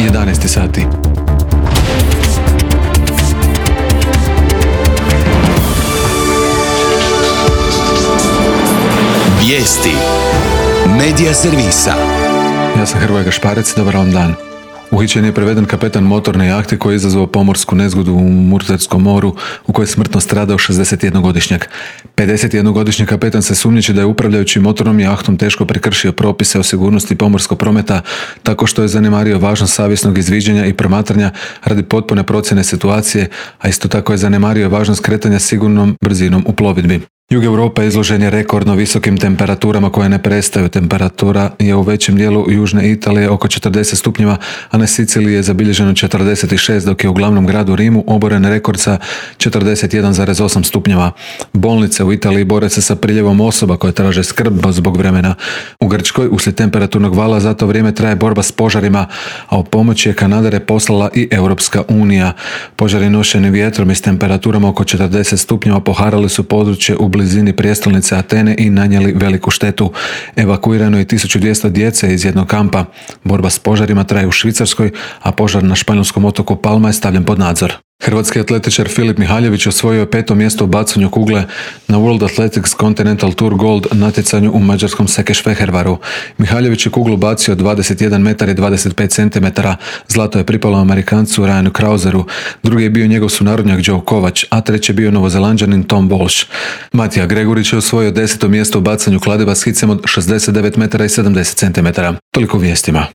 11 sati. Vijesti Medija servisa. Ja sam Hrvoje Gašparec, dobar vam dan. Uhićen je preveden kapetan motorne jahte koji je izazvao pomorsku nezgodu u Murterskom moru u kojoj je smrtno stradao 61-godišnjak. 51-godišnji kapetan se sumnjiči da je upravljajući motornom jahtom teško prekršio propise o sigurnosti pomorskog prometa tako što je zanemario važnost savjesnog izviđanja i promatranja radi potpune procjene situacije, a isto tako je zanemario važnost kretanja sigurnom brzinom u plovidbi. Jug Europe izložen je rekordno visokim temperaturama koje ne prestaju. Temperatura je u većem dijelu južne Italije oko 40 stupnjeva, a na Siciliji je zabilježeno 46, dok je u glavnom gradu Rimu oboren rekord sa 41,8 stupnjeva. Bolnice u Italiji bore se sa priljevom osoba koje traže skrb zbog vremena. U Grčkoj uslijed temperaturnog vala za to vrijeme traje borba s požarima, a o pomoći je Kanadare poslala i Europska unija. Požari nošeni vjetrom i s temperaturama oko 40 stupnjeva poharali su područje u blizini prijestolnice Atene i nanijeli veliku štetu. Evakuirano je 1200 djece iz jednog kampa. Borba s požarima traje u Švicarskoj, a požar na španjolskom otoku Palma je stavljen pod nadzor. Hrvatski atletičar Filip Mihaljević osvojio je 5. mjesto u bacanju kugle na World Athletics Continental Tour Gold natjecanju u mađarskom Sekešfehervaru. Mihaljević je kuglu bacio 21 metar i 25 cm. Zlato je pripalo Amerikancu Ryanu Krauseru, drugi je bio njegov sunarodnjak Joe Kovač, a treći je bio Novozelanđanin Tom Walsh. Matija Gregurić je osvojio 10. mjesto u bacanju kladeva s hicem od 69 metara i 70 cm. Toliko u vijestima.